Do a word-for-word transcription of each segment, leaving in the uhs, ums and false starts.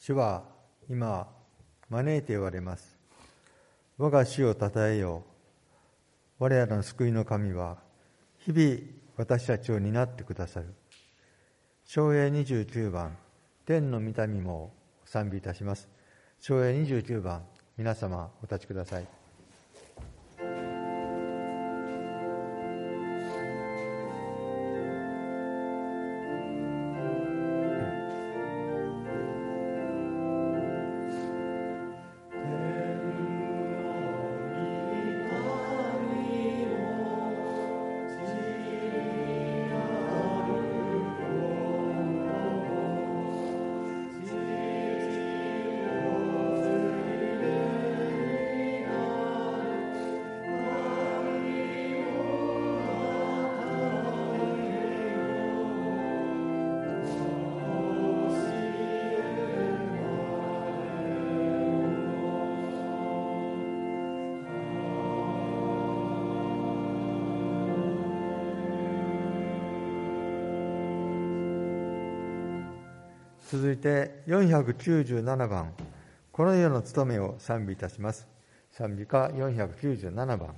主は今招いておられます。我が主をたたえよう。我らの救いの神は日々私たちを担ってくださる。唱詠にじゅうきゅうばん、天の御民も賛美いたします。唱詠にじゅうきゅうばん、皆様お立ちください。続いてよんひゃくきゅうじゅうななばん、この世の務めを賛美いたします。賛美歌よんひゃくきゅうじゅうななばん。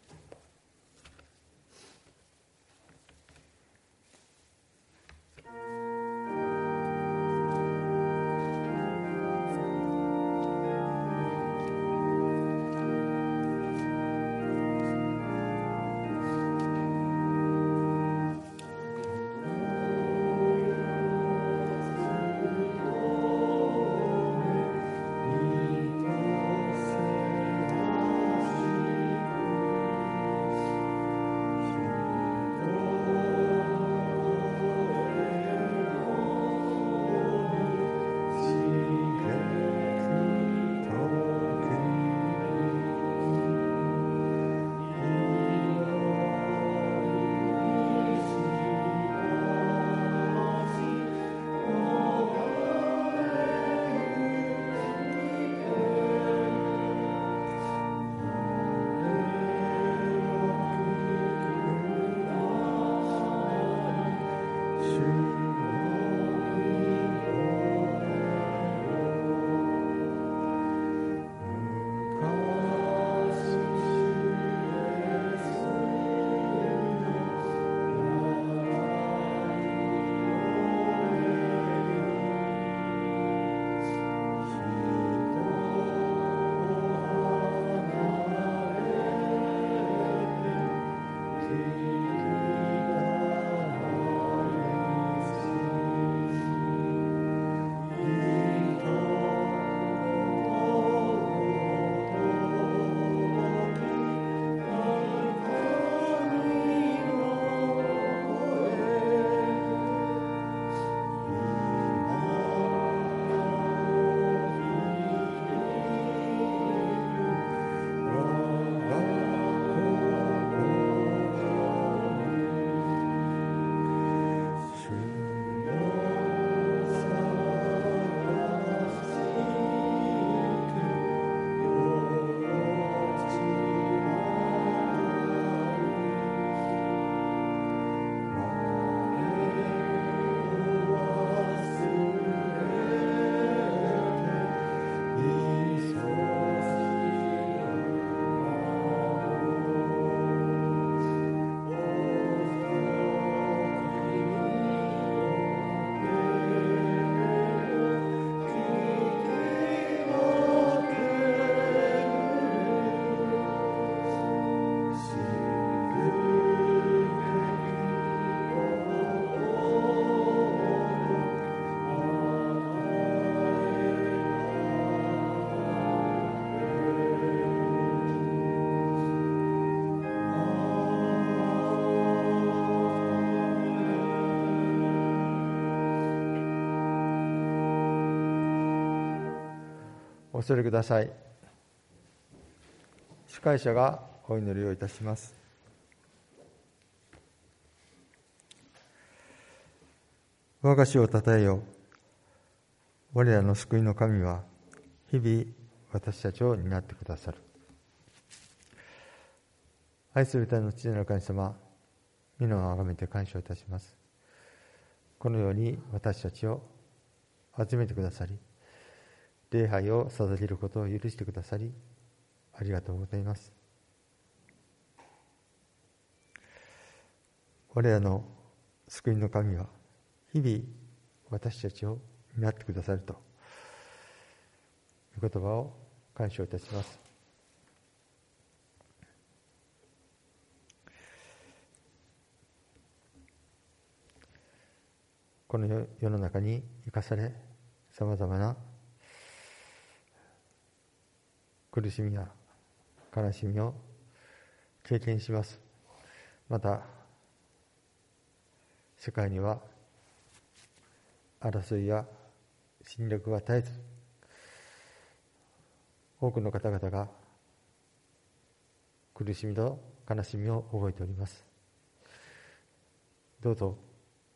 お恐れください。司会者がお祈りをいたします。我が主をたたえよ。我らの救いの神は日々私たちを担ってくださる。愛する天の父なる神様、皆をあがめて感謝いたします。このように私たちを集めてくださり、 礼拝を捧げることを許してくださりありがとうございます。我らの救いの神は日々私たちを担ってくださるという言葉を感謝いたします。この世の中に生かされ、さまざまな苦しみや悲しみを経験します。また世界には争いや侵略が絶えず、多くの方々が苦しみと悲しみを覚えております。どうぞ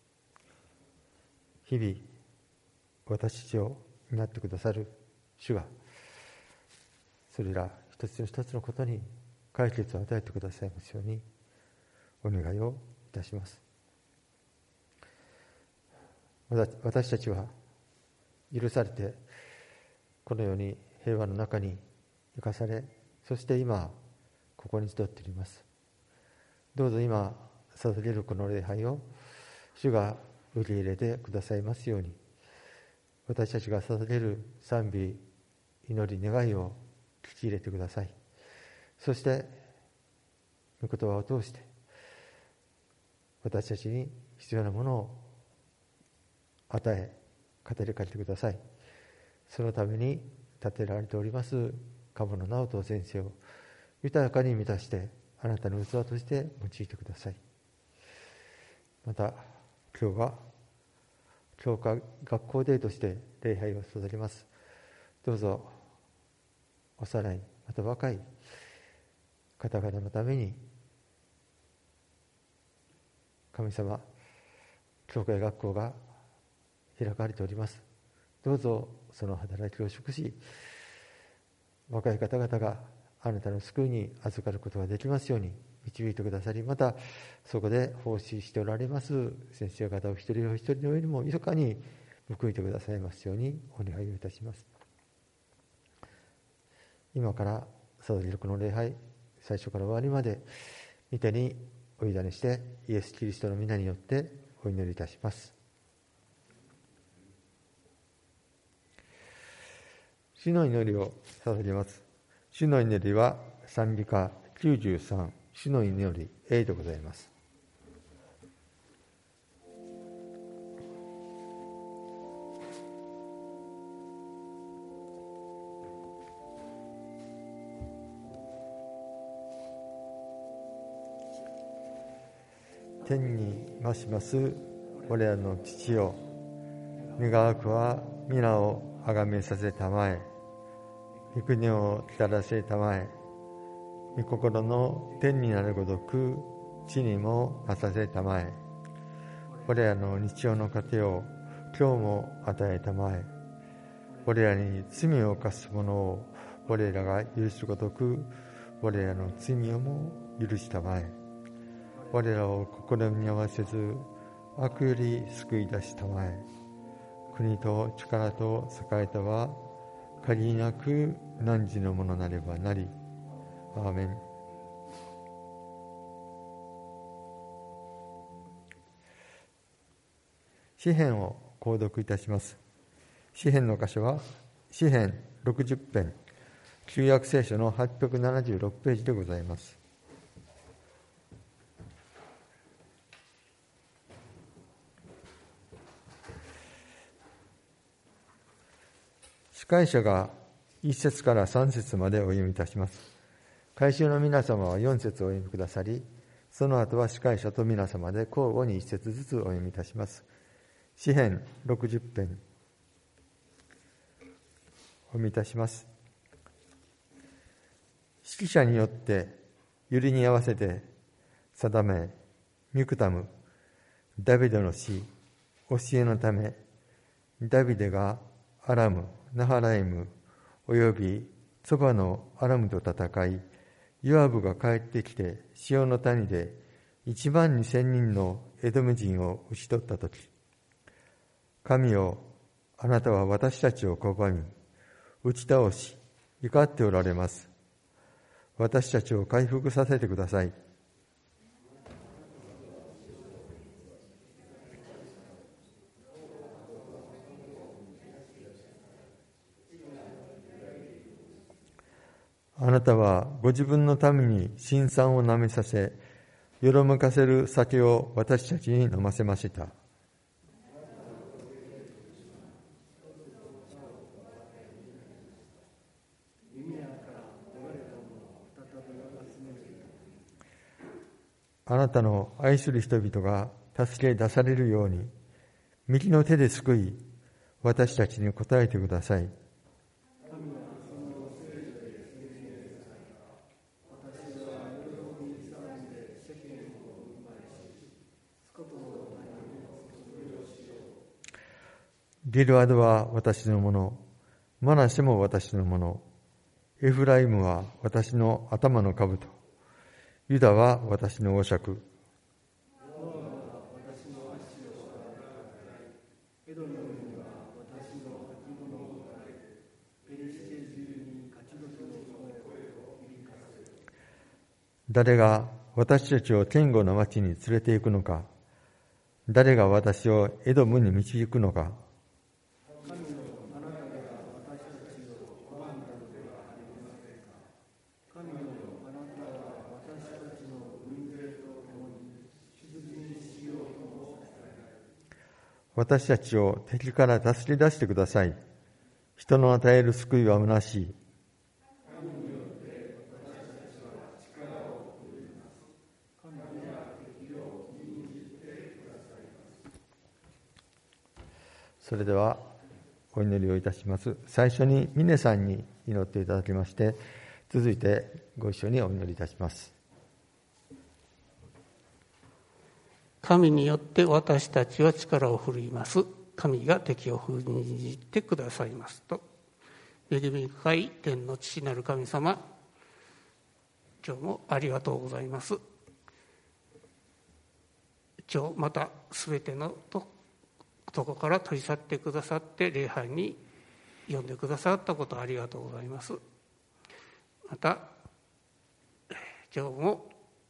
日々私たちを担ってくださる主が、それら一つ一つのことに解決を与えてくださいますようにお願いをいたします。私たちは許されてこのように平和の中に生かされ、そして今ここに集っております。どうぞ今捧げるこの礼拝を主が受け入れてくださいますように、私たちが捧げる賛美、祈り、願いを聞き入れてください。そして御言葉を通して私たちに必要なものを与え語りかけてください。そのために立てられております鴨野直人先生を豊かに満たしてあなたの器として用いてください。また今日は教科学校デーとして礼拝を捧げます。どうぞ幼いまた若い方々のために神様、教会学校が開かれております。どうぞその働きを祝し、若い方々があなたの救いに預かることができますように導いてくださり、またそこで奉仕しておられます先生方お一人お一人の上にも豊かに報いてくださいますようにお願いをいたします。今から捧げるこの礼拝、最初から終わりまで御手にお委ねしてイエス・キリストの皆によってお祈りいたします。主の祈りを捧げます。主の祈りは賛美歌きゅうじゅうさん、主の祈り A でございます。天に増します我らの父よ、願わくは皆をあがめさせたまえ、御国を来たらせたまえ、御心の天になるごとく地にもなさせたまえ。我らの日常の糧を今日も与えたまえ。我らに罪を犯す者を我らが許すごとく我らの罪をも許したまえ。我らを試みに合わせず悪より救い出したまえ。国と力と栄えたは限りなく汝のものなればなり。アーメン。詩編を購読いたします。詩編の箇所は詩編ろくじゅっ編、旧約聖書のはっぴゃくななじゅうろくページでございます。司会者がいっ節からさん節までお読みいたします。会衆の皆様はよん節をお読みくださり、その後は司会者と皆様で交互にいっ節ずつお読みいたします。詩編ろくじゅっ編お読みいたします。指揮者によって揺りに合わせて定め、ミクタム、ダビデの詩、教えのため、ダビデがアラム、ナハライム、およびそばのアラムと戦い、ヨアブが帰ってきてシオンの谷で一万二千人のエドム人を討ち取ったとき、神よ、あなたは私たちを拒み、 打ち倒し、怒っておられます。私たちを回復させてください。あなたはご自分のために辛酸をなめさせ、よろむかせる酒を私たちに飲ませました。あなたの愛する人々が助け出されるように、右の手で救い、私たちに答えてください。ギルアドは私のもの、マナシェも私のもの、エフライムは私の頭の兜、ユダは私の王爵。誰が私たちを堅固な町に連れて行くのか、誰が私をエドムに導くのか。私たちを敵から助け出してください。人の与える救いは虚しい。それではお祈りをいたします。最初に峰さんに祈っていただきまして、続いてご一緒にお祈りいたします。 神によって私たちは力を振るいます。神が敵を封じてくださいますと。恵み深い天の父なる神様、今日もありがとうございます。今日またすべてのととこから取り去ってくださって礼拝に呼んでくださったことありがとうございます。また今日も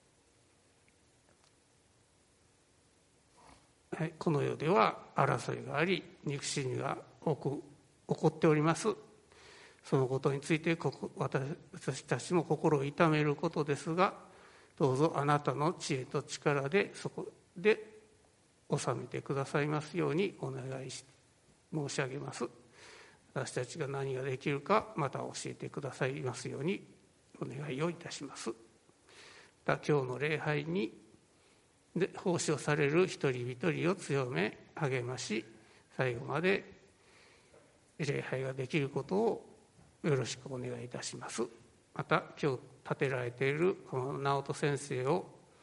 この世では争いがあり、憎しみが多く起こっております。そのことについて私たちも心を痛めることですが、どうぞあなたの知恵と力でそこで収めてくださいますようにお願いし申し上げます。私たちが何ができるかまた教えてくださいますようにお願いをいたします。また今日の礼拝にで奉仕をされる一人一人を強め励まし、最後まで礼拝ができることをよろしくお願いいたします。また今日立てられているこの直人先生を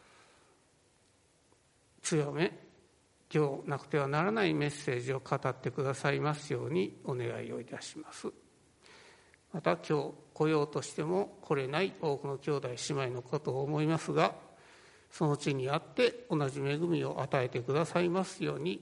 強め、今日なくてはならないメッセージを語ってくださいますようにお願いをいたします。また今日来ようとしても来れない多くの兄弟姉妹のことを思いますが、その地にあって同じ恵みを与えてくださいますように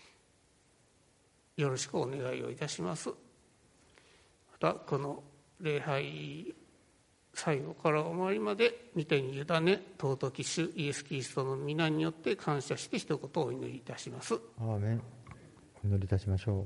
よろしくお願いをいたします。またこの礼拝最後から終わりまで御手に委ね、尊き主イエス・キリストの皆によって感謝して一言お祈りいたします。 アーメン。お祈りいたしましょう。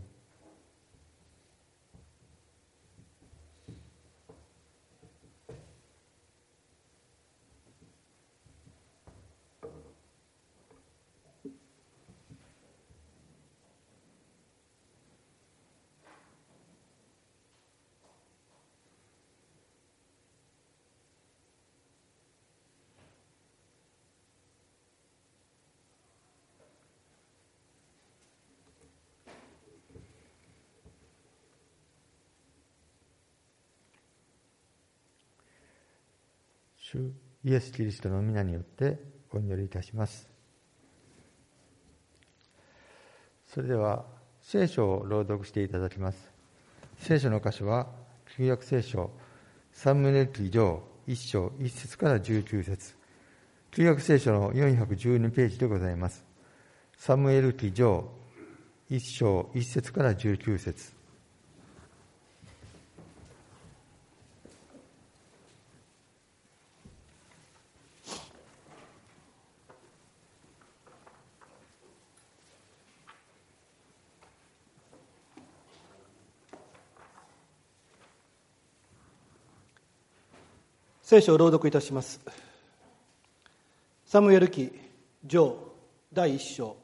主イエス・キリストの皆によってお祈りいたします。それでは聖書を朗読していただきます。聖書の箇所は旧約聖書サムエル記上いっ章いっ節からじゅうきゅう節、旧約聖書のよんひゃくじゅうにページでございます。サムエル記上いっ章いっ節からじゅうきゅう節。 聖書を朗読いたします。サムエル記上だいいっ章。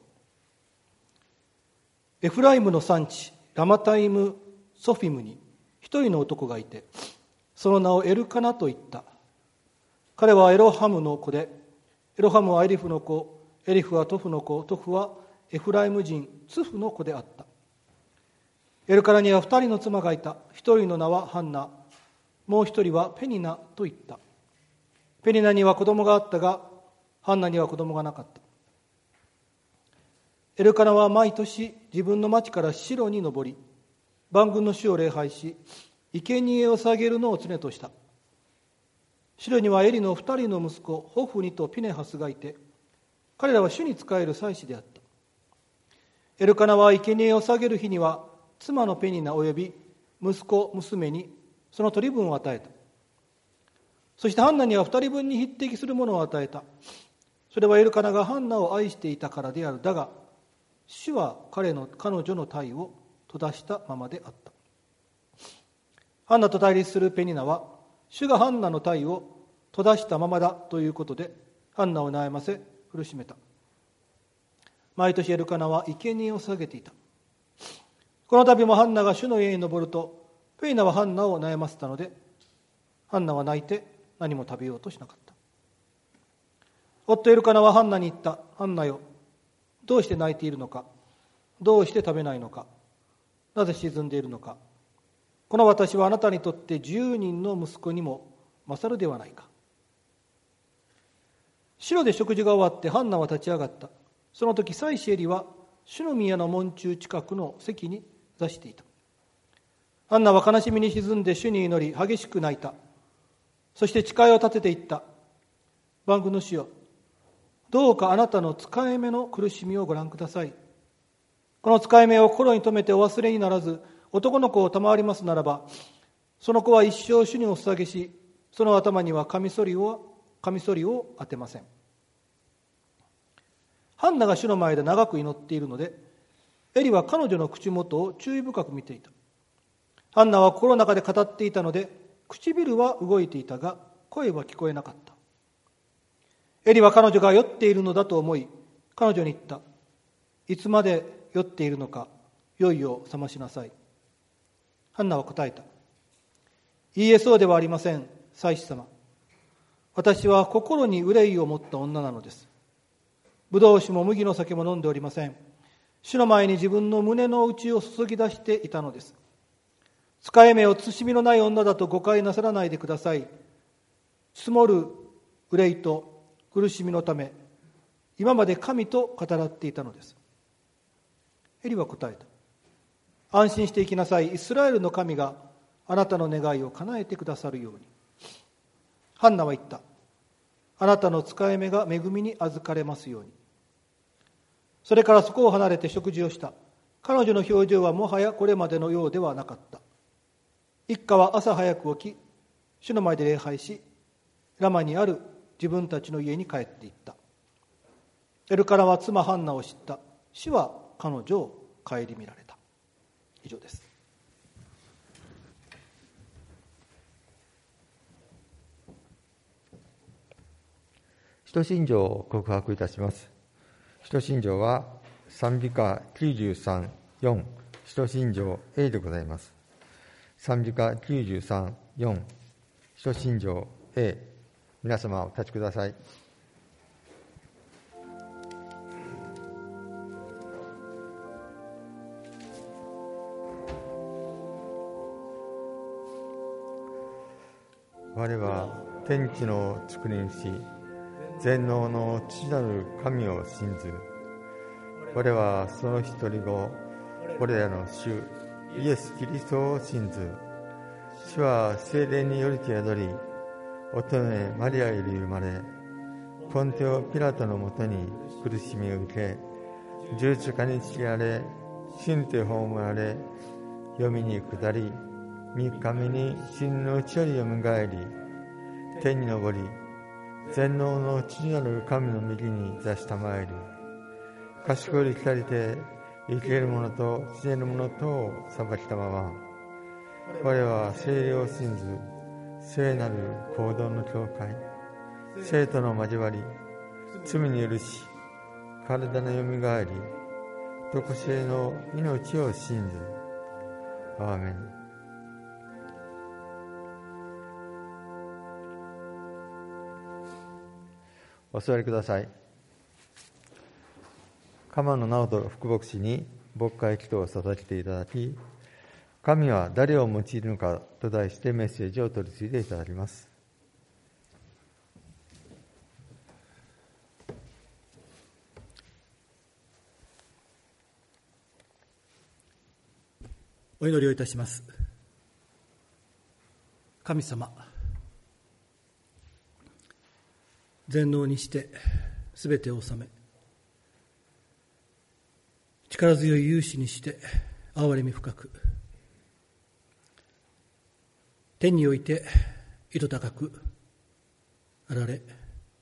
エフライムの産地ラマタイムソフィムに一人の男がいて、その名をエルカナと言った。彼はエロハムの子で、エロハムはエリフの子、エリフはトフの子、トフはエフライム人ツフの子であった。エルカナには二人の妻がいた。一人の名はハンナ、もう一人はペニナと言った。ペニナには子供があったが、ハンナには子供がなかった。エルカナは毎年自分の町からシロに登り、万軍の主を礼拝し、生贄を捧げるのを常とした。シロにはエリの二人の息子、ホフニとピネハスがいて、彼らは主に仕える祭司であった。エルカナは生贄を捧げる日には、妻のペニナおよび息子、娘にその取り分を与えた。そしてハンナには二人分に匹敵するものを与えた。それはエルカナがハンナを愛していたからである。だが、主は彼の彼女の体を閉ざしたままであった。ハンナと対立するペニナは、主がハンナの体を閉ざしたままだということで、ハンナを悩ませ苦しめた。毎年エルカナは生贄を捧げていた。この度もハンナが主の家に登ると、ペニナはハンナを悩ませたので、ハンナは泣いて何も食べようとしなかった。夫エルカナはハンナに言った。ハンナよ、どうして泣いているのか、どうして食べないのか、なぜ沈んでいるのか。この私はあなたにとって十人の息子にも勝るではないか。シロで食事が終わってハンナは立ち上がった。その時祭司エリは主の宮の門中近くの席に座していた。ハンナは悲しみに沈んで主に祈り、激しく泣いた。そして誓いを立てていった。万軍の主よ、どうかあなたの使い目の苦しみをご覧ください。この使い目を心に留めてお忘れにならず、男の子を賜りますならば、その子は一生主にお捧げし、その頭にはカミソリを、カミソリを当てません。ハンナが主の前で長く祈っているので、エリは彼女の口元を注意深く見ていた。ハンナは心の中で語っていたので、唇は動いていたが、声は聞こえなかった。エリは彼女が酔っているのだと思い、彼女に言った。いつまで酔っているのか、酔いを覚ましなさい。ハンナは答えた。いいえ、そうではありません、祭司様。私は心に憂いを持った女なのです。ブドウ酒も麦の酒も飲んでおりません。主の前に自分の胸の内を注ぎ出していたのです。使い目を慎みのない女だと誤解なさらないでください。積もる憂いと苦しみのため、今まで神と語らっていたのです。エリは答えた。安心して行きなさい。イスラエルの神があなたの願いを叶えてくださるように。ハンナは言った。あなたの使い目が恵みに預かれますように。それからそこを離れて食事をした。彼女の表情はもはやこれまでのようではなかった。一家は朝早く起き、主の前で礼拝し、ラマにある自分たちの家に帰っていった。エルカナは妻ハンナを知った。主は彼女を顧みられた。以上です。 使徒信条を告白いたします。使徒信条は賛美歌きゅうじゅうさん、よん、使徒信条 A でございます。賛美歌きゅうじゅうさん、よん、使徒信条 A、皆様お立ちください。我は天地の作り主、全能の父なる神を信ず。我はその一人子、我らの主イエス・キリストを信ず。主は聖霊によりて宿り、乙女マリアより生まれ、ポンテオ・ピラトのもとに苦しみを受け、十字架につけられ、死んで葬られ、読みに下り、三日目に死人のうちよりよみがえり、天に昇り、全能の父なる神の右に座したまえる。賢い光で生ける者と死ねる者とを裁きたまま、我は聖霊を信ず、 聖なる行動の教会、生との交わり、罪の許し、体のよみがえり、常しえの命を信ずる。アーメン。お座りください。鎌野直人副牧師に牧会祈祷を捧げていただき、神は誰を用いるのかと題してメッセージを取り次いでいただきます。 お祈りをいたします。神様、全能にしてすべてを治め、力強い勇士にして憐れみ深く、天において糸高くあられ、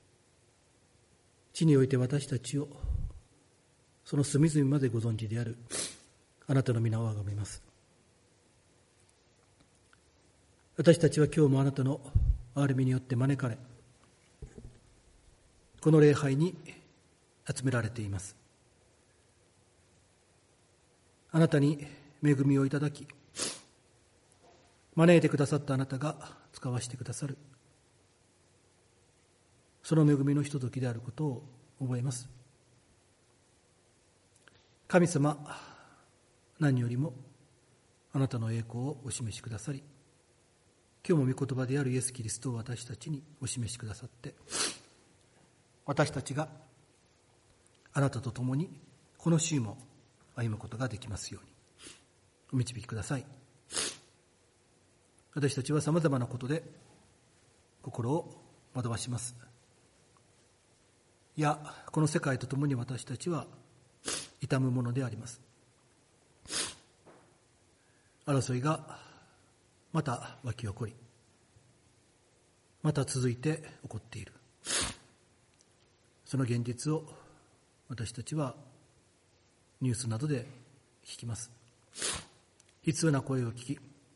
地において私たちをその隅々までご存知であるあなたの皆をあがめます。私たちは今日もあなたの憐れみによって招かれ、この礼拝に集められています。あなたに恵みをいただき、招いてくださったあなたが使わしてくださる、その恵みのひとときであることを覚えます。神様、何よりもあなたの栄光をお示しくださり、今日も御言葉であるイエス・キリストを私たちにお示しくださって、私たちがあなたと共にこの週も歩むことができますようにお導きください。私たちはさまざまなことで心を惑わします。いや、この世界と共に私たちは痛むものであります。争いがまた湧き起こり、また続いて起こっている。その現実を私たちはニュースなどで聞きます。悲痛な声を聞き、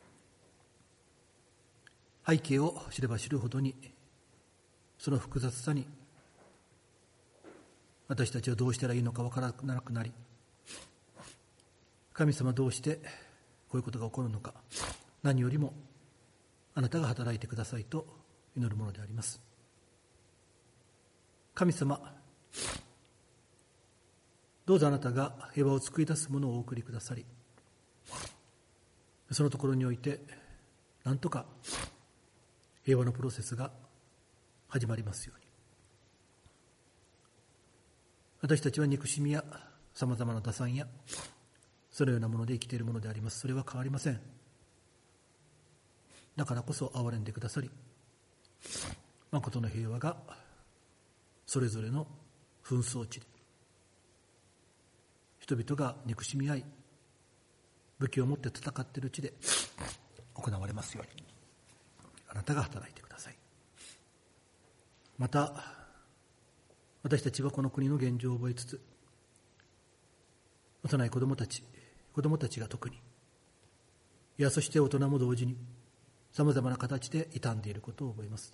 背景を知れば知るほどにその複雑さに私たちはどうしたらいいのか分からなくなり、神様どうしてこういうことが起こるのか、何よりもあなたが働いてくださいと祈るものであります。神様、どうぞあなたが平和を作り出すものをお送りくださり、そのところにおいて何とか平和のプロセスが始まりますように。私たちは憎しみやさまざまな打算やそのようなもので生きているものであります。それは変わりません。だからこそ憐れんでくださり、誠の平和がそれぞれの紛争地で人々が憎しみ合い武器を持って戦っている地で行われますようにあなたが働いてください。また私たちはこの国の現状を覚えつつ、幼い子どもたち子どもたちが特に、いやそして大人も同時にさまざまな形で傷んでいることを覚えます。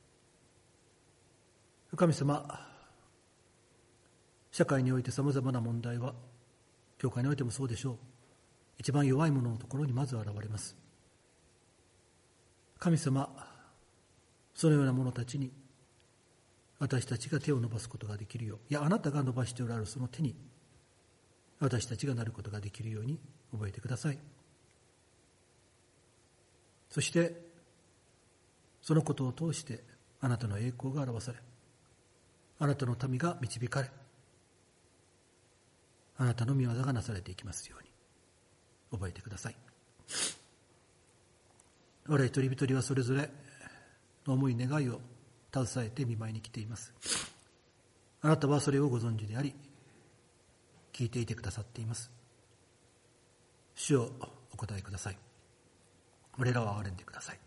神様、社会においてさまざまな問題は教会においてもそうでしょう。一番弱い者のところにまず現れます。神様、そのような者たちに私たちが手を伸ばすことができるよう、いやあなたが伸ばしておられるその手に私たちがなることができるように覚えてください。そしてそのことを通してあなたの栄光が表され、あなたの民が導かれ、あなたの御業がなされていきますように覚えてください。我々一人一人はそれぞれの思い願いを携えて見舞いに来ています。あなたはそれをご存知であり、聞いていてくださっています。主をお答えください。我らは憐れんでください。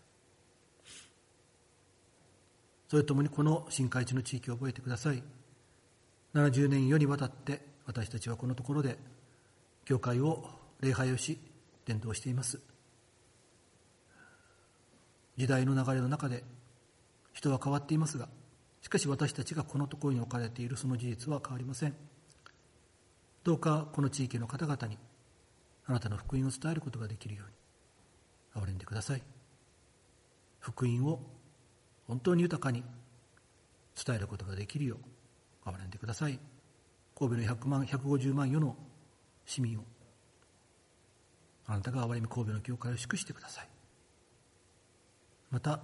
それともにこの新海地の地域を覚えてください。ななじゅうねん以上にわたって私たちはこのところで教会を礼拝をし伝道しています。 時代の流れの中で人は変わっていますが、しかし私たちがこのところに置かれているその事実は変わりません。どうかこの地域の方々にあなたの福音を伝えることができるように憐れんでください。福音を本当に豊かに伝えることができるよう憐れんでください。神戸のひゃくまんひゃくごじゅうまん余の市民をあなたが憐れみ神戸の教会を祝してください。また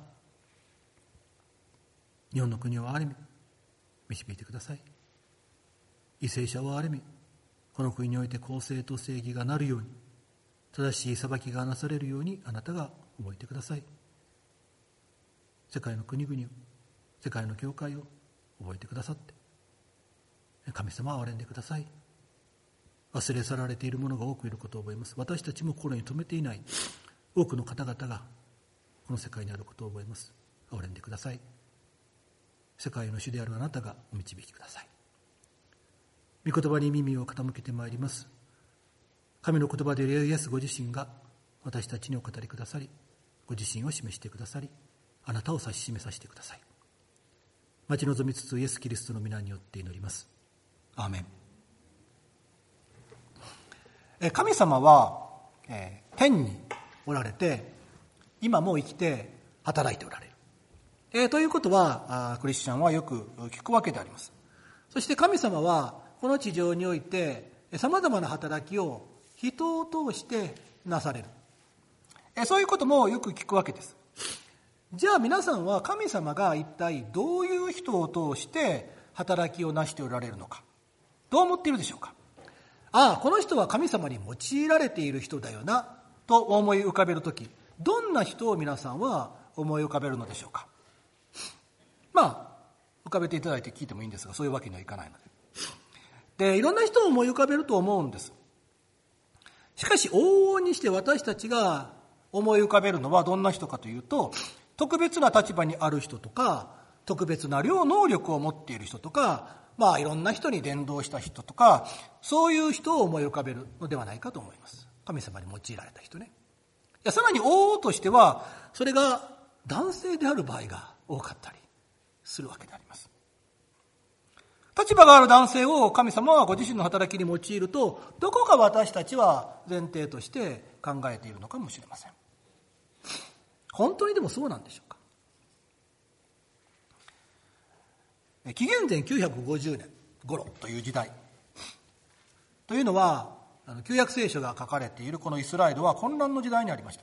日本の国を憐れみ導いてください。為政者を憐れみこの国において公正と正義がなるように、正しい裁きがなされるようにあなたが覚えてください。世界の国々を、世界の教会を覚えてくださって、神様は憐れんでください。忘れ去られている者が多くいることを覚えます。私たちも心に留めていない多くの方々がこの世界にあることを覚えます。憐れんでください。世界の主であるあなたがお導きください。御言葉に耳を傾けてまいります。神の言葉でイエスご自身が私たちにお語りくださり、ご自身を示してくださり、あなたを指し示させてください。待ち望みつつイエス・キリストの皆によって祈ります。アーメン。神様は、えー、天におられて、今も生きて働いておられる、えー、ということはクリスチャンはよく聞くわけであります。そして神様はこの地上においてさまざまな働きを人を通してなされる、えー、そういうこともよく聞くわけです。じゃあ皆さんは神様が一体どういう人を通して働きをなしておられるのか、どう思っているでしょうか。ああ、この人は神様に用いられている人だよなと思い浮かべるとき、どんな人を皆さんは思い浮かべるのでしょうか。まあ浮かべていただいて聞いてもいいんですが、そういうわけにはいかないので、でいろんな人を思い浮かべると思うんです。しかし往々にして私たちが思い浮かべるのはどんな人かというと、特別な立場にある人とか、特別な量能力を持っている人とか、まあいろんな人に伝道した人とか、そういう人を思い浮かべるのではないかと思います。神様に用いられた人ね。いや、さらに往々としてはそれが男性である場合が多かったりするわけであります。立場がある男性を神様はご自身の働きに用いると、どこか私たちは前提として考えているのかもしれません。本当にでもそうなんでしょうか。紀元前きゅうひゃくごじゅうねん頃という時代というのは、旧約聖書が書かれているこのイスラエルは混乱の時代にありました。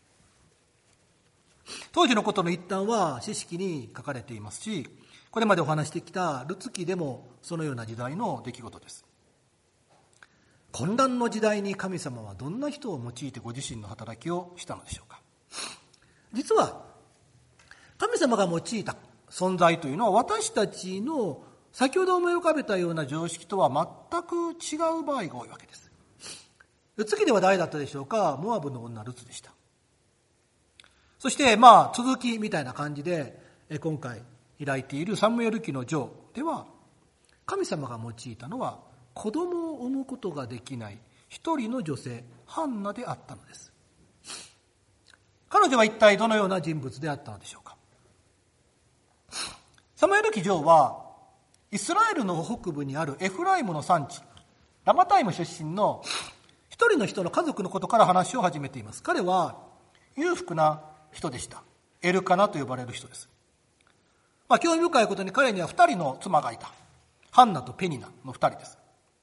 当時のことの一端は詩式に書かれていますし、これまでお話してきたルツ記でもそのような時代の出来事です。混乱の時代に神様はどんな人を用いてご自身の働きをしたのでしょうか。実は神様が用いた存在というのは、私たちの先ほど思い浮かべたような常識とは全く違う場合が多いわけです。ルツ記では誰だったでしょうか。モアブの女ルツでした。そしてまあ続きみたいな感じで今回開いているサムエル記の序では、神様が用いたのは子供を産むことができない一人の女性ハンナであったのです。彼女は一体どのような人物であったのでしょうか。サムエル記上はイスラエルの北部にあるエフライムの産地ラマタイム出身の一人の人の家族のことから話を始めています。彼は裕福な人でした。エルカナと呼ばれる人です。まあ、興味深いことに彼には二人の妻がいた。ハンナとペニナの二人です。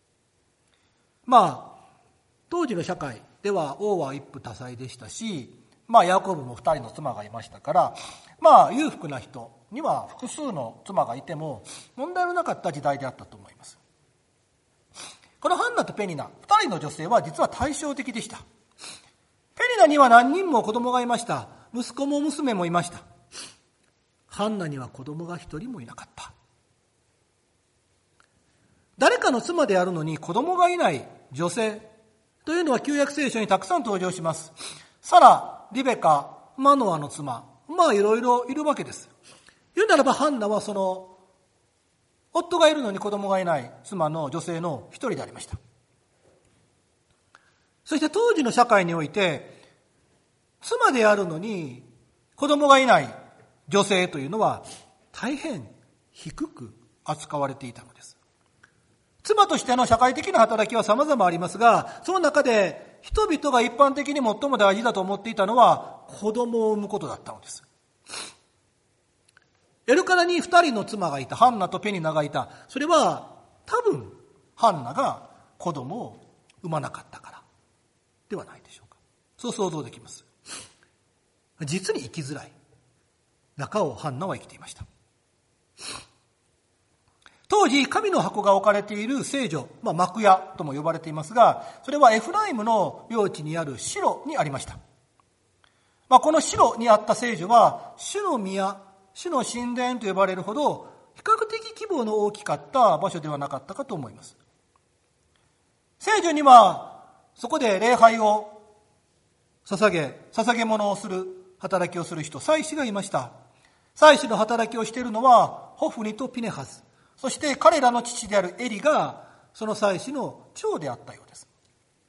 まあ当時の社会では王は一夫多妻でしたし、まあヤコブも二人の妻がいましたから、まあ裕福な人には複数の妻がいても問題のなかった時代であったと思います。このハンナとペニナ二人の女性は実は対照的でした。ペニナには何人も子供がいました。息子も娘もいました。ハンナには子供が一人もいなかった。誰かの妻であるのに子供がいない女性というのは旧約聖書にたくさん登場します。サラ、リベカ、マノアの妻、まあいろいろいるわけです。言うならばハンナはその夫がいるのに子供がいない妻の女性の一人でありました。そして当時の社会において妻であるのに子供がいない女性というのは大変低く扱われていたのです。妻としての社会的な働きは様々ありますが、その中で人々が一般的に最も大事だと思っていたのは子供を産むことだったのです。エルカナに二人の妻がいた。ハンナとペニナがいた。それは多分ハンナが子供を産まなかったからではないでしょうか。そう想像できます。実に生きづらい中をハンナは生きていました。当時神の箱が置かれている聖所、まあ、幕屋とも呼ばれていますが、それはエフライムの領地にあるシロにありました。まあ、このシロにあった聖所は主の宮、主の神殿と呼ばれるほど比較的規模の大きかった場所ではなかったかと思います。聖所にはそこで礼拝を捧げ、捧げ物をする働きをする人、祭司がいました。祭司の働きをしているのはホフニとピネハス、そして彼らの父であるエリがその祭司の長であったようです。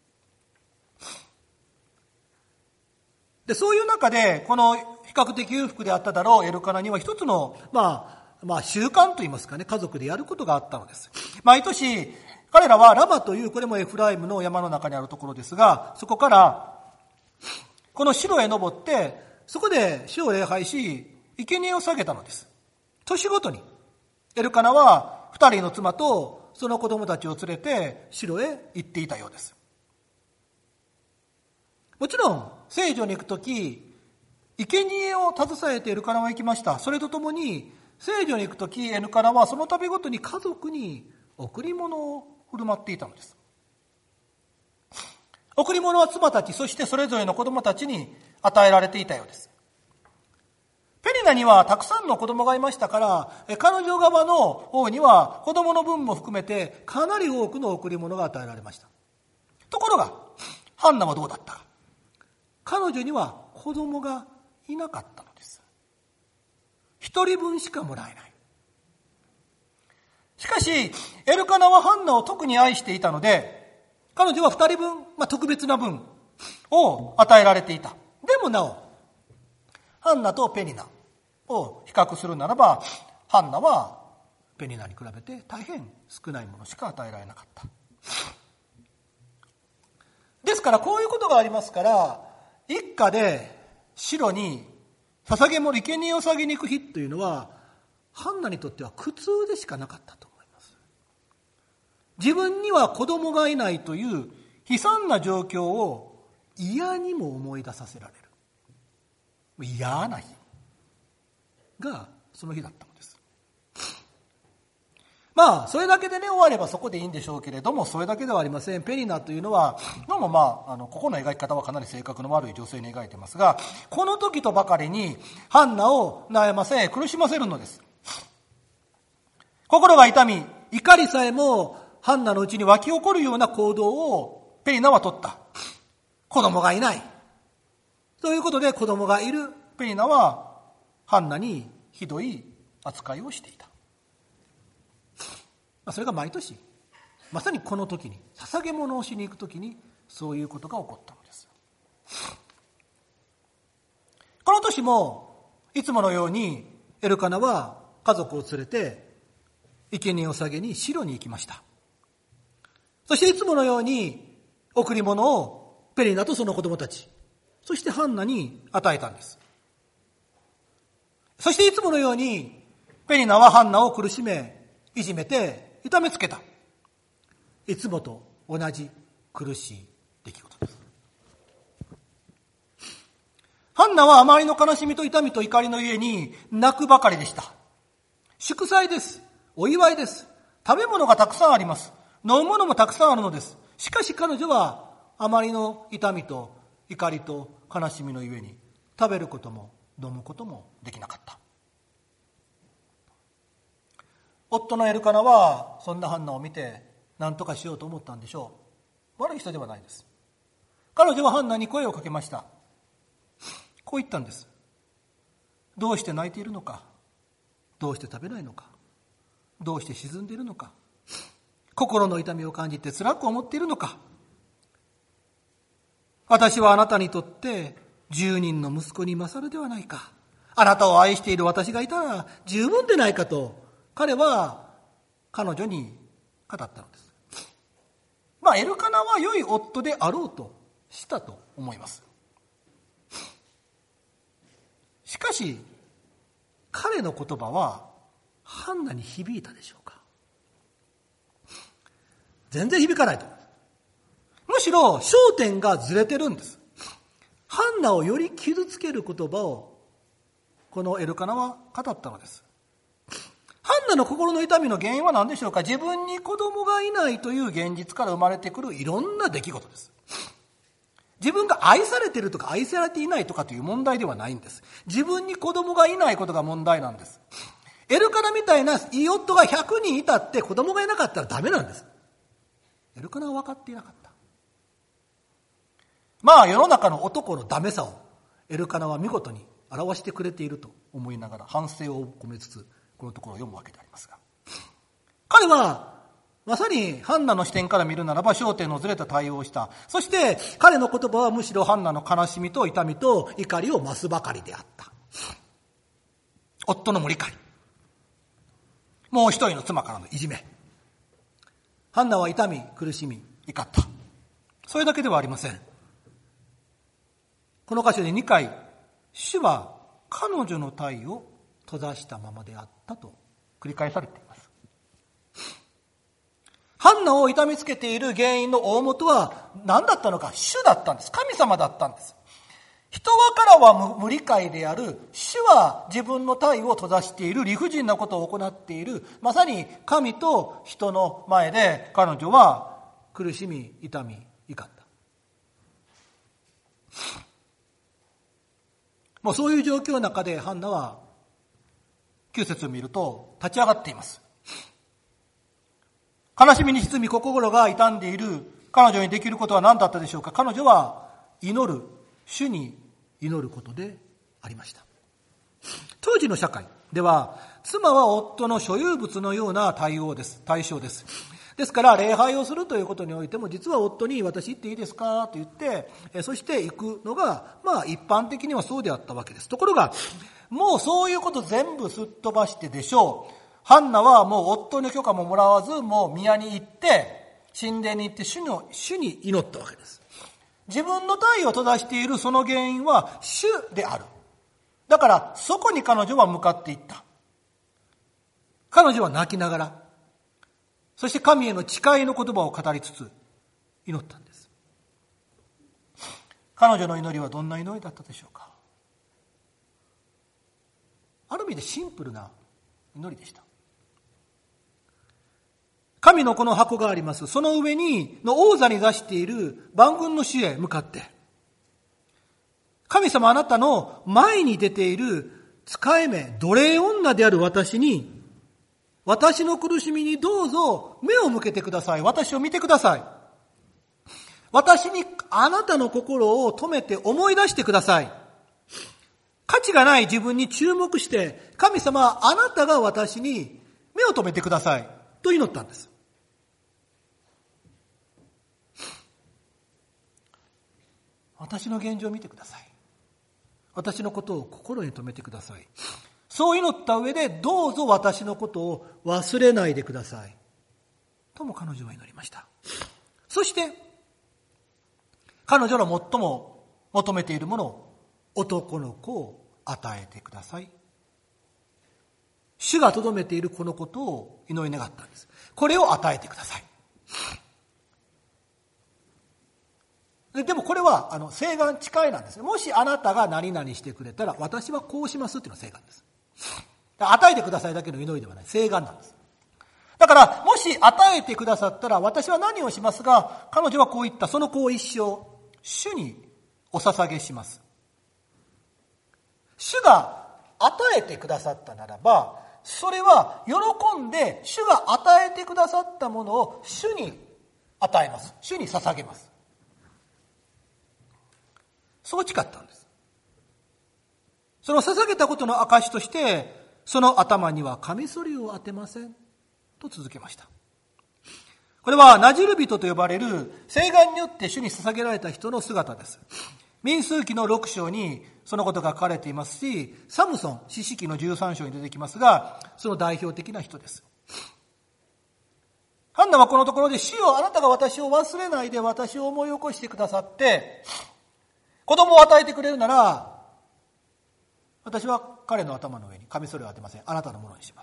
で、そういう中でこの比較的裕福であっただろうエルカナには一つの、まあ、まあ習慣といいますかね、家族でやることがあったのです。毎年彼らはラマという、これもエフライムの山の中にあるところですが、そこからこのシロへ登ってそこで主を礼拝し生贄を下げたのです。年ごとにエルカナは二人の妻とその子供たちを連れてシロへ行っていたようです。もちろん聖所に行くとき生贄を携えてエルカナは行きました。それとともに聖所に行くときエルカナはその度ごとに家族に贈り物を振る舞っていたのです。贈り物は妻たち、そしてそれぞれの子供たちに与えられていたようです。ペリナにはたくさんの子供がいましたから、彼女側の方には子供の分も含めてかなり多くの贈り物が与えられました。ところがハンナはどうだったか。彼女には子供がいなかったのです。一人分しかもらえない。しかしエルカナはハンナを特に愛していたので、彼女は二人分、まあ、特別な分を与えられていた。でもなおハンナとペニナを比較するならば、ハンナはペニナに比べて大変少ないものしか与えられなかった。ですからこういうことがありますから、一家でシロに捧げ物、生贄を捧げに行く日というのはハンナにとっては苦痛でしかなかったと思います。自分には子供がいないという悲惨な状況を嫌にも思い出させられる嫌な日がその日だったのです。まあそれだけでね終わればそこでいいんでしょうけれども、それだけではありません。ペリナというのはどうもまああのここの描き方はかなり性格の悪い女性に描いてますが、この時とばかりにハンナを悩ませ苦しませるのです。心が痛み怒りさえもハンナのうちに湧き起こるような行動をペリナは取った。子供がいないということで、子供がいるペリナはハンナにひどい扱いをしていた。それが毎年まさにこの時に捧げ物をしに行く時にそういうことが起こったのです。この年もいつものようにエルカナは家族を連れて生贄を捧げにシロに行きました。そしていつものように贈り物をペリナとその子供たち、そしてハンナに与えたんです。そしていつものようにペリナはハンナを苦しめいじめて痛めつけた。いつもと同じ苦しい出来事です。ハンナはあまりの悲しみと痛みと怒りのゆえに泣くばかりでした。祝祭です。お祝いです。食べ物がたくさんあります。飲むものもたくさんあるのです。しかし彼女はあまりの痛みと怒りと悲しみのゆえに食べることも飲むこともできなかった。夫のエルカナはそんなハンナを見て何とかしようと思ったんでしょう。悪い人ではないです。彼女はハンナに声をかけました。こう言ったんです。どうして泣いているのか、どうして食べないのか、どうして沈んでいるのか、心の痛みを感じて辛く思っているのか。私はあなたにとって十人の息子に勝るではないか。 あなたを愛している私がいたら十分でないかと彼は彼女に語ったのです。まあエルカナは良い夫であろうとしたと思います。しかし彼の言葉はハンナに響いたでしょうか。全然響かないと思います。むしろ焦点がずれてるんです。ハンナをより傷つける言葉をこのエルカナは語ったのです。ハンナの心の痛みの原因は何でしょうか。自分に子供がいないという現実から生まれてくるいろんな出来事です。自分が愛されているとか愛されていないとかという問題ではないんです。自分に子供がいないことが問題なんです。エルカナみたいないい夫がひゃくにんいたって子供がいなかったらダメなんです。エルカナは分かっていなかった。まあ世の中の男のダメさをエルカナは見事に表してくれていると思いながら反省を込めつつこのところを読むわけでありますが、彼はまさにハンナの視点から見るならば焦点のずれた対応をした。そして彼の言葉はむしろハンナの悲しみと痛みと怒りを増すばかりであった。夫の無理解、もう一人の妻からのいじめ、ハンナは痛み苦しみ怒った。それだけではありません。この箇所でにかい、主は彼女の体を閉ざしたままであったと繰り返されています。ハンナを痛めつけている原因の大元は何だったのか。主だったんです。神様だったんです。人からは無理解である主は自分の体を閉ざしている理不尽なことを行っている、まさに神と人の前で彼女は苦しみ痛み怒った。もうそういう状況の中でハンナはきゅう節を見ると立ち上がっています。悲しみに沈み心が痛んでいる彼女にできることは何だったでしょうか。彼女は祈る、主に祈ることでありました。当時の社会では妻は夫の所有物のような対応です、対象です。ですから礼拝をするということにおいても実は夫に私行っていいですかと言ってそして行くのがまあ一般的にはそうであったわけです。ところがもうそういうこと全部すっ飛ばしてでしょう。ハンナはもう夫の許可ももらわずもう宮に行って神殿に行って主の主に祈ったわけです。自分の体を閉ざしているその原因は主である。だからそこに彼女は向かっていった。彼女は泣きながらそして神への誓いの言葉を語りつつ祈ったんです。彼女の祈りはどんな祈りだったでしょうか。ある意味でシンプルな祈りでした。神のこの箱があります。その上にの王座に座している万軍の主へ向かって、神様あなたの前に出ている使い目、奴隷女である私に、私の苦しみにどうぞ目を向けてください。私を見てください。私にあなたの心を止めて思い出してください。価値がない自分に注目して、神様あなたが私に目を止めてくださいと祈ったんです。私の現状を見てください。私のことを心に留めてください。そう祈った上でどうぞ私のことを忘れないでくださいとも彼女は祈りました。そして彼女の最も求めているものを、男の子を与えてください。主が留めているこのことを祈り願ったんです。これを与えてください。でもこれはあの請願誓いなんですね。もしあなたが何々してくれたら私はこうしますっていうのが請願です。与えてくださいだけの祈りではない、請願なんです。だからもし与えてくださったら私は何をしますが、彼女はこう言った。その子を一生主にお捧げします。主が与えてくださったならば、それは喜んで主が与えてくださったものを主に与えます。主に捧げます。そう誓ったんです。その捧げたことの証として、その頭にはカミソリを当てませんと続けました。これはナジル人と呼ばれる請願によって主に捧げられた人の姿です。 民数記のろく章にそのことが書かれていますし、サムソン、士師記のじゅうさん章に出てきますが、その代表的な人です。ハンナはこのところで、主よ、あなたが私を忘れないで私を思い起こしてくださって、子供を与えてくれるなら、私は彼の頭の上にカミソリを当てません。あなたのものにします。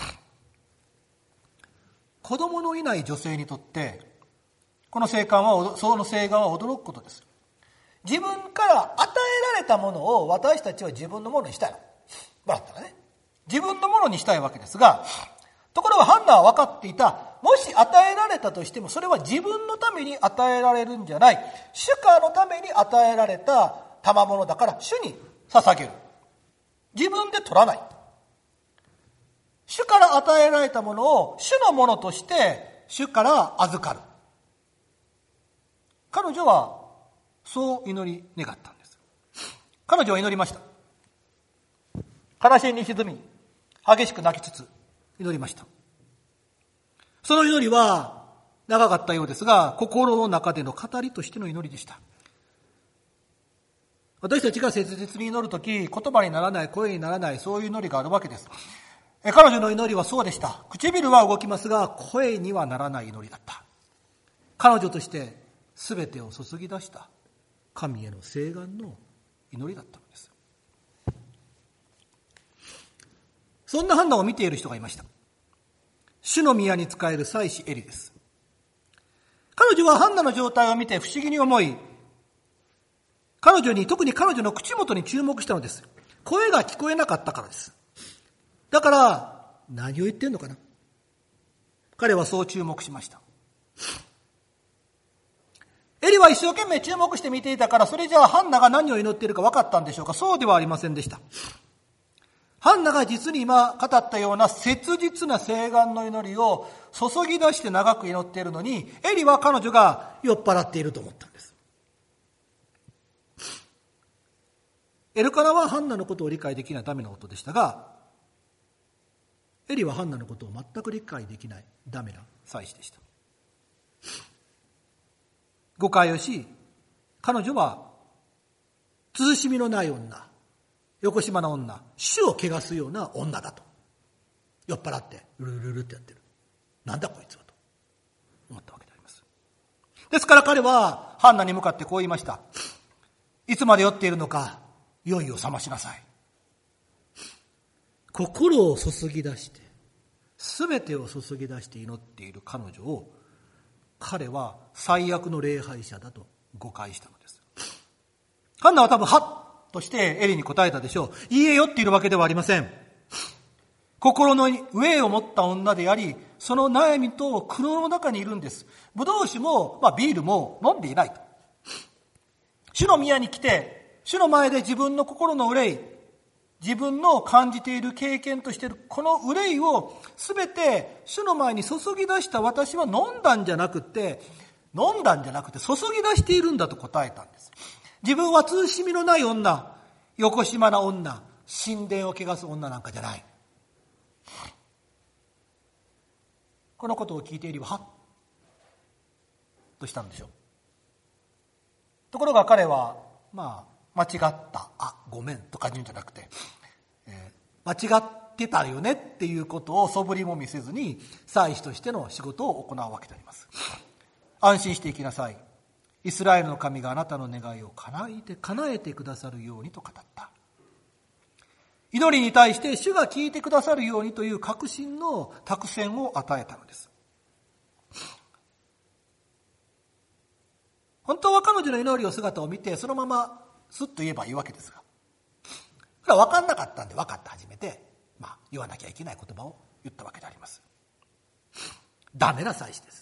子供のいない女性にとって、この生還は、その請願は驚くことです。自分から与えられたものを私たちは自分のものにしたい。だったらね。自分のものにしたいわけですが、ところがハンナは分かっていた。もし与えられたとしても、それは自分のために与えられるんじゃない。主家のために与えられた賜物だから主に捧げる。自分で取らない。主から与えられたものを主のものとして主から預かる。彼女はそう祈り願ったんです。彼女は祈りました。悲しみに沈み、激しく泣きつつ祈りました。その祈りは長かったようですが、心の中での語りとしての祈りでした。私たちが切実に祈るとき、言葉にならない、声にならない、そういう祈りがあるわけです。彼女の祈りはそうでした。唇は動きますが、声にはならない祈りだった。彼女として全てを注ぎ出した神への請願の祈りだったのです。そんなハンナを見ている人がいました。主の宮に仕える祭司エリです。彼女はハンナの状態を見て不思議に思い、彼女に、特に彼女の口元に注目したのです。声が聞こえなかったからです。だから、何を言ってんのかな。彼はそう注目しました。エリは一生懸命注目して見ていたから、それじゃあハンナが何を祈っているか分かったんでしょうか。そうではありませんでした。ハンナが実に今語ったような切実な請願の祈りを注ぎ出して長く祈っているのに、エリは彼女が酔っ払っていると思ったんです。エルカナはハンナのことを理解できないダメな夫でしたが、エリはハンナのことを全く理解できないダメな祭司でした。誤解をし、彼女は慎みのない女、よこしまな女、主を汚すような女だと。酔っ払ってルルルルってやってる。なんだこいつはと思ったわけであります。ですから彼はハンナに向かってこう言いました。いつまで酔っているのか、酔いを覚ましなさい。心を注ぎ出して、すべてを注ぎ出して祈っている彼女を、彼は最悪の礼拝者だと誤解したのです。ハンナは多分はっとしてエリに答えたでしょう。いいえ、酔っているわけではありません。心の飢えを持った女であり、その悩みと苦悩の中にいるんです。ブドウ酒も、まあ、ビールも飲んでいないと。主の宮に来て、主の前で自分の心の憂い、自分の感じている経験としているこの憂いをすべて主の前に注ぎ出した私は飲んだんじゃなくて、飲んだんじゃなくて注ぎ出しているんだと答えたんです。自分は慎みのない女、よこしまな女、神殿を汚す女なんかじゃない。このことを聞いていればはっとしたんでしょう。ところが彼はまあ間違った、あ、ごめんとか言うんじゃなくて、えー、間違ってたよねっていうことを素振りも見せずに祭司としての仕事を行うわけであります。安心していきなさい。イスラエルの神があなたの願いを叶えて、叶えてくださるようにと語った。祈りに対して主が聞いてくださるようにという確信の託宣を与えたのです。本当は彼女の祈りの姿を見てそのまますっと言えばいいわけですが、それは分かんなかったんで分かって初めて、まあ、言わなきゃいけない言葉を言ったわけであります。ダメな祭司です。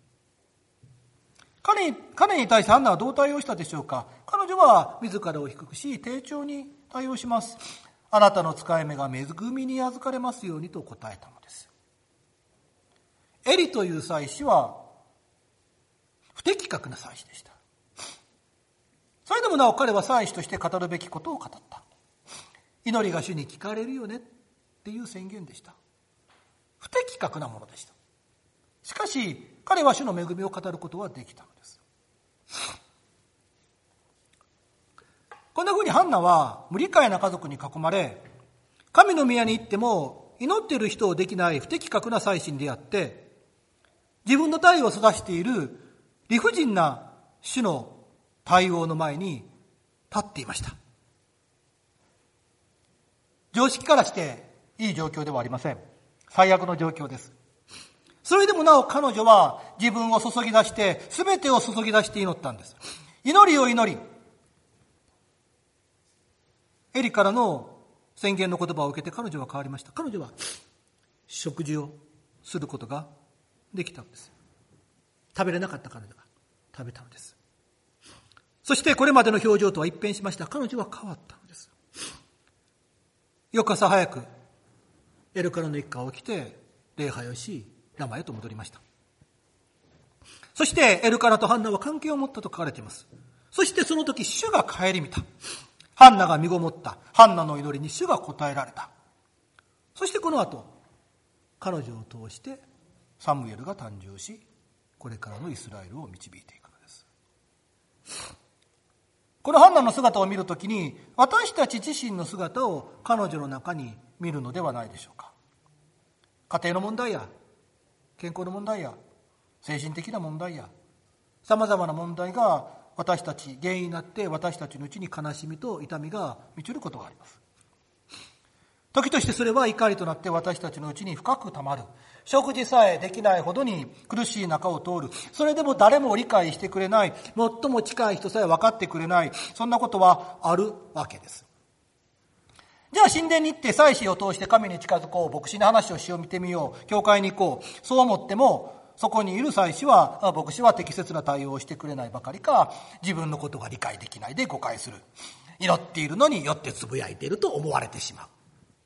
彼に、彼に対してハンナはどう対応したでしょうか。彼女は自らを低くし丁重に対応します。あなたの使い目が恵みに預かれますようにと答えたのです。エリという祭司は不適格な祭司でした。それでもなお彼は祭司として語るべきことを語った。祈りが主に聞かれるよねっていう宣言でした。不適格なものでした。しかし彼は主の恵みを語ることはできたのです。 んなふうにハンナは無理解な家族に囲まれ、神の宮に行っても祈っている人をできない不適格な祭司に出会って、自分の体を育している理不尽な主の対応の前に立っていました。常識からしていい状況ではありません。最悪の状況です。それでもなお彼女は自分を注ぎ出して、全てを注ぎ出して祈ったんです。祈りを祈り、エリからの宣言の言葉を受けて彼女は変わりました。彼女は食事をすることができたんです。食べれなかった彼女が食べたのです。そしてこれまでの表情とは一変しました。彼女は変わったのです。翌朝早くエルカナの一家を起きて礼拝をし、ラマへと戻りました。そしてエルカナとハンナは関係を持ったと書かれています。そしてその時主が顧みた。ハンナが身ごもった。ハンナの祈りに主が応えられた。そしてこの後彼女を通してサムエルが誕生し、これからのイスラエルを導いていくのです。このハンナの姿を見るときに、私たち自身の姿を彼女の中に見るのではないでしょうか。家庭の問題や健康の問題や精神的な問題やさまざまな問題が私たち原因になって、私たちのうちに悲しみと痛みが満ちることがあります。時としてそれは怒りとなって私たちのうちに深くたまる。食事さえできないほどに苦しい中を通る。それでも誰も理解してくれない、最も近い人さえ分かってくれない、そんなことはあるわけです。じゃあ神殿に行って祭司を通して神に近づこう、牧師に話をしよう、見てみよう、教会に行こう、そう思ってもそこにいる祭司は、牧師は適切な対応をしてくれないばかりか、自分のことが理解できないで誤解する。祈っているのによってつぶやいていると思われてしまう。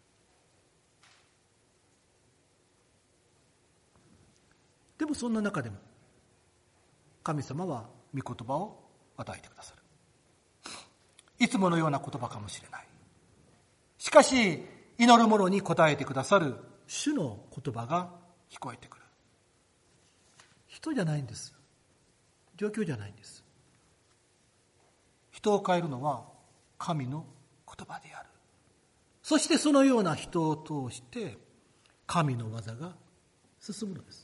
でもそんな中でも神様は御言葉を与えてくださる。いつものような言葉かもしれない。しかし祈る者に答えてくださる主の言葉が聞こえてくる。人じゃないんです。状況じゃないんです。人を変えるのは神の言葉である。そしてそのような人を通して神の技が進むのです。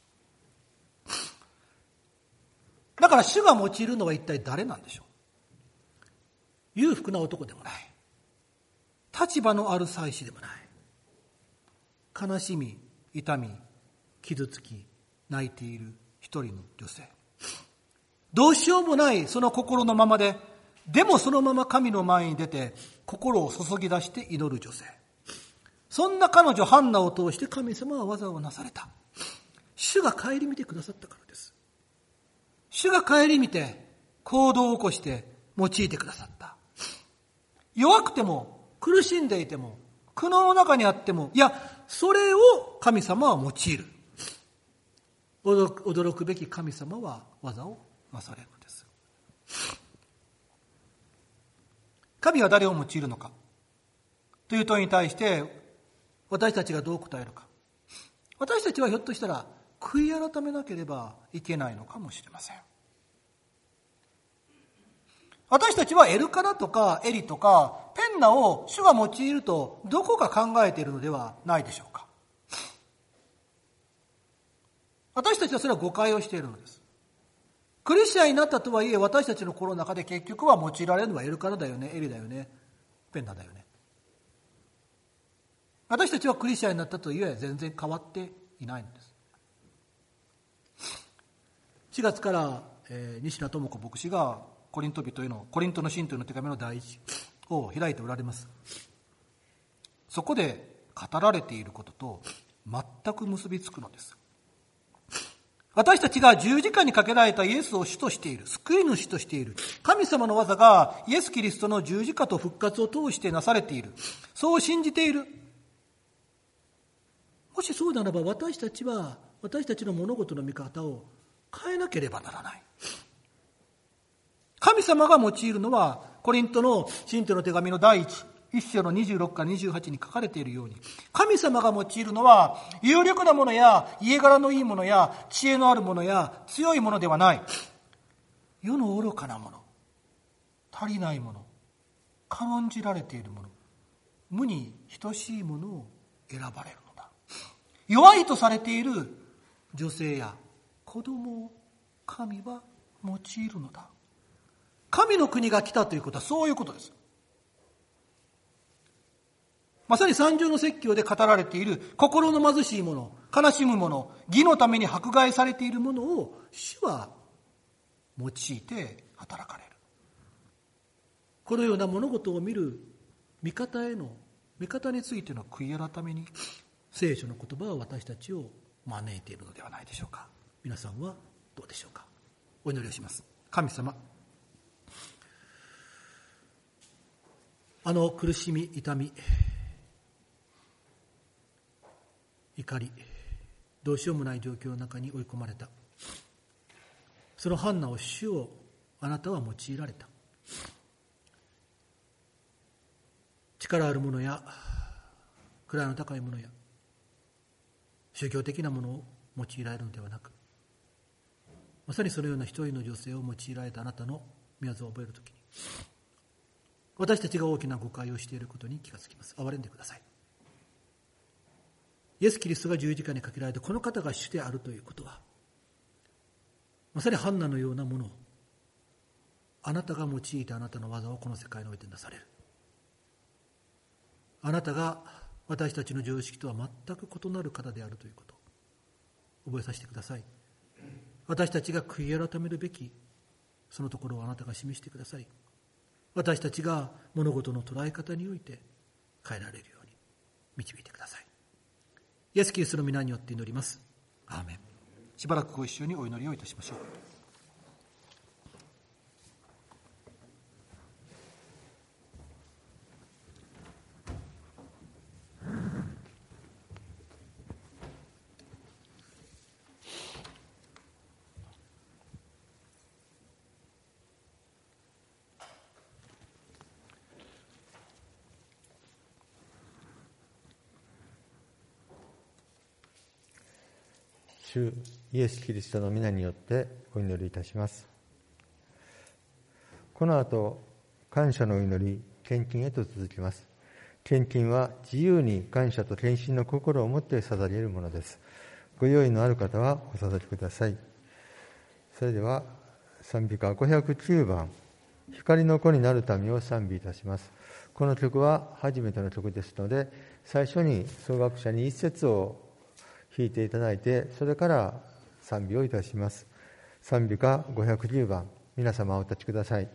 だから主が用いるのは一体誰なんでしょう。裕福な男でもない。立場のある祭司でもない。悲しみ、痛み、傷つき、泣いている一人の女性。どうしようもないその心のままで、でもそのまま神の前に出て心を注ぎ出して祈る女性。そんな彼女ハンナを通して神様は技をなされた。主が顧みてくださったからです。主が顧みて行動を起こして用いてくださった。弱くても苦しんでいても苦悩の中にあっても、いやそれを神様は用いる。驚く、驚くべき神様は技をなされるのです。神は誰を用いるのかという問いに対して私たちがどう答えるか。私たちはひょっとしたら悔い改めなければいけないのかもしれません。私たちはエルカナとかエリとかペンナを主が用いるとどこか考えているのではないでしょうか。私たちはそれは誤解をしているのです。クリスチャンになったとはいえ、私たちの心の中で結局は用いられるのはエルカナだよね、エリだよね、ペンナだよね。私たちはクリスチャンになったとはいえ全然変わっていないのです。しがつから、えー、西名智子牧師がコリント人へのコリントの信徒への手紙の第一を開いておられます。そこで語られていることと全く結びつくのです。私たちが十字架にかけられたイエスを主としている、救い主としている、神様の技がイエス・キリストの十字架と復活を通してなされている、そう信じている。もしそうならば私たちは私たちの物事の見方を変えなければならない。神様が用いるのはコリントの信徒の手紙の第一一章のにじゅうろくからにじゅうはちに書かれているように、神様が用いるのは有力なものや家柄のいいものや知恵のあるものや強いものではない。世の愚かなもの、足りないもの、 軽んじられているもの、無に等しいものを選ばれるのだ。弱いとされている女性や子供を神は用いるのだ。神の国が来たということはそういうことです。まさに三条の説教で語られている心の貧しい者、悲しむ者、義のために迫害されている者を主は用いて働かれる。このような物事を見る見方への見方についての悔い改めに聖書の言葉は私たちを招いているのではないでしょうか。皆さんはどうでしょうか。お祈りをします。神様、あの苦しみ、痛み、怒り、どうしようもない状況の中に追い込まれたそのハンナを主をあなたは用いられた。力ある者や位の高い者や宗教的なものを用いられるのではなく、まさにそのような一人の女性を用いられたあなたの御業を覚えるときに、私たちが大きな誤解をしていることに気がつきます。憐れんでください。イエス・キリストが十字架にかけられてこの方が主であるということは、まさにハンナのようなものをあなたが用いてあなたの技をこの世界においてなされる。あなたが私たちの常識とは全く異なる方であるということを覚えさせてください。私たちが悔い改めるべきそのところをあなたが示してください。私たちが物事の捉え方において変えられるように導いてください。イエス・キリストの皆によって祈ります。アーメン。しばらくご一緒にお祈りをいたしましょう。 主イエス・キリストの皆によってお祈りいたします。この後、感謝の祈り、献金へと続きます。献金は自由に感謝と献身の心を持って捧げるものです。ご用意のある方はお捧げください。それでは賛美歌ごひゃくきゅうばん、光の子になるためを賛美いたします。この曲は初めての曲ですので、最初に奏楽者に一節を弾いていただいて、それから賛美をいたします。賛美歌ごひゃくきゅうばん、皆様お立ちください。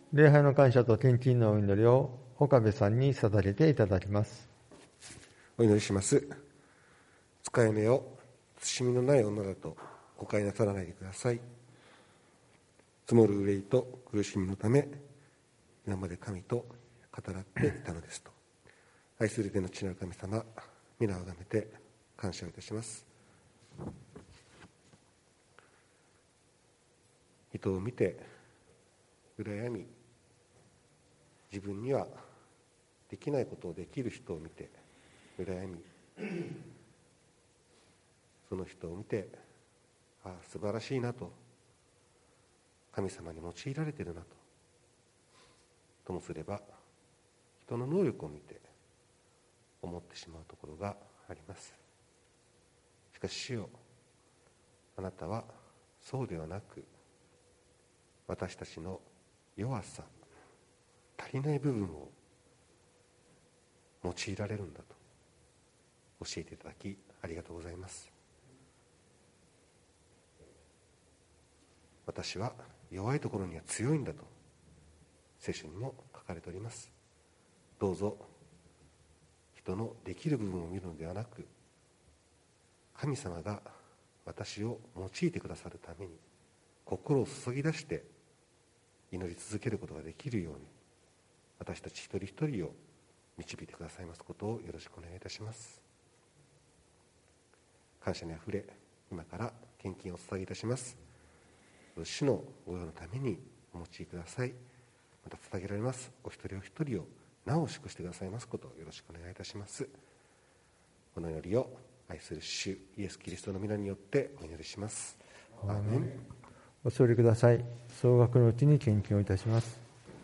礼拝の感謝と献金のお祈りを岡部さんに捧げていただきます。 お祈りします。使い目を慎みのない女だと誤解なさらないでください。積もる憂いと苦しみのため今まで神と語らっていたのですと。愛する天の父なる神様、皆をあがめて感謝をいたします。人を見て羨み、自分にはできないことをできる人を見て羨み、その人を見て、ああ素晴らしいなと、神様に用いられているなと、ともすれば人の能力を見て思ってしまうところがあります。しかし主よ、あなたはそうではなく、私たちの弱さ、足りない部分を用いられるんだと教えていただきありがとうございます。私は弱いところには強いんだと聖書にも書かれております。どうぞ人のできる部分を見るのではなく、神様が私を用いてくださるために心を注ぎ出して祈り続けることができるように、私たち一人一人を導いてくださいますことをよろしくお願いいたします。感謝にあふれ、今から献金をお捧げいたします。主のご用のためにお持ちください。また捧げられますお一人お一人をなお祝してくださいますことをよろしくお願いいたします。この祈りを愛する主イエス・キリストの皆によってお祈りします。アーメン。 お座りください。総額のうちに献金をいたします。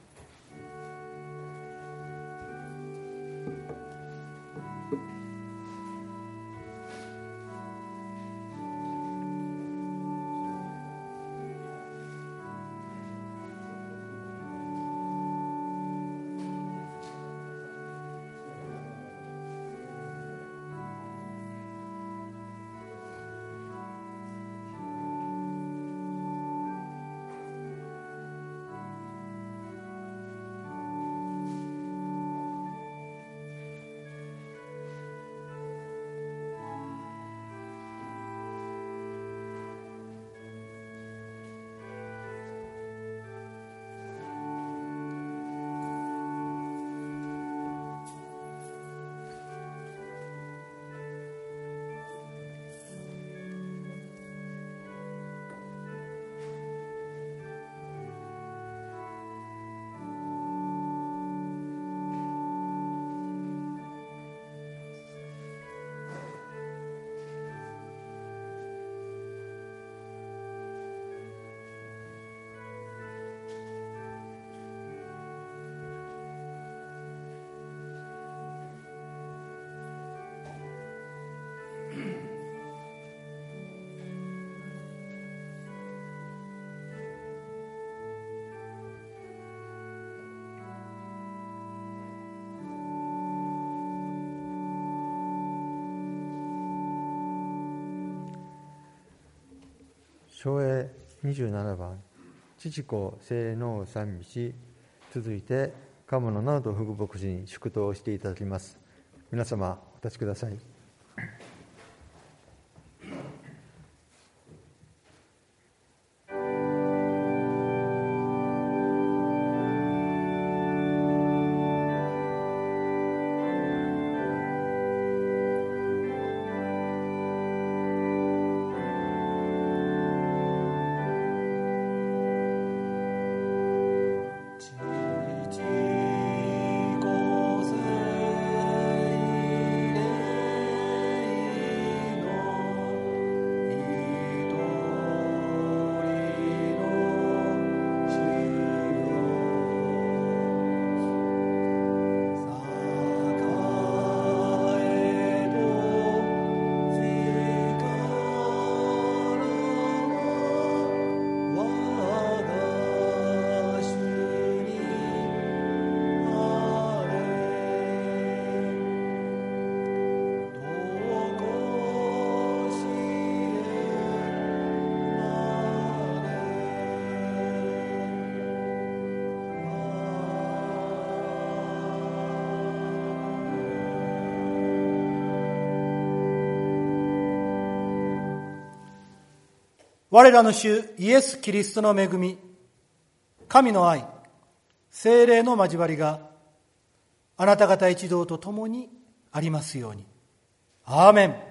唱詠にじゅうななばん、父子聖能賛美し、続いて鴨野直人副牧師に祝祷をしていただきます。皆様お立ちください。 父子聖霊我らの主イエス・キリストの恵み、神の愛、聖霊の交わりがあなた方一同と共にありますように。アーメン。